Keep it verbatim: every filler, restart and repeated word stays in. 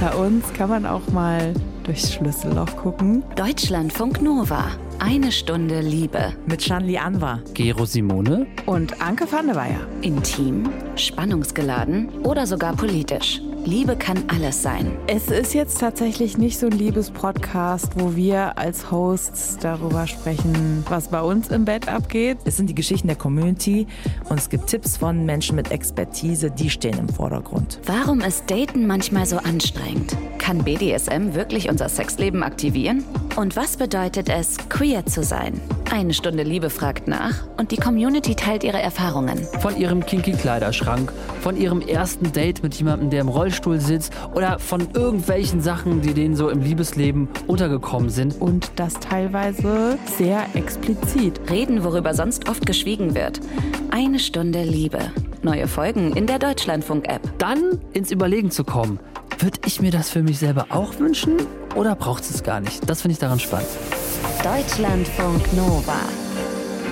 Unter uns kann man auch mal durchs Schlüsselloch gucken. Deutschlandfunk Nova. Eine Stunde Liebe. Mit Shanli Anwar, Gero Simone Und Anke van der Weyer. Intim, spannungsgeladen oder sogar politisch. Liebe kann alles sein. Es ist jetzt tatsächlich nicht so ein Liebes-Podcast, wo wir als Hosts darüber sprechen, was bei uns im Bett abgeht. es sind die Geschichten der Community und es gibt Tipps von Menschen mit Expertise, die stehen im Vordergrund. Warum ist Daten manchmal so anstrengend? Kann B D S M wirklich unser Sexleben aktivieren? Und was bedeutet es, queer zu sein? Eine Stunde Liebe fragt nach und die Community teilt ihre Erfahrungen. von ihrem kinky Kleiderschrank, von ihrem ersten Date mit jemandem, der im Rollstuhl sitzt oder von irgendwelchen Sachen, die denen so im Liebesleben untergekommen sind. Und das teilweise sehr explizit. Reden, worüber sonst oft geschwiegen wird. Eine Stunde Liebe. Neue Folgen in der Deutschlandfunk-App. Dann ins Überlegen zu kommen, würde ich mir das für mich selber auch wünschen oder braucht es gar nicht? Das finde ich daran spannend. Deutschlandfunk Nova.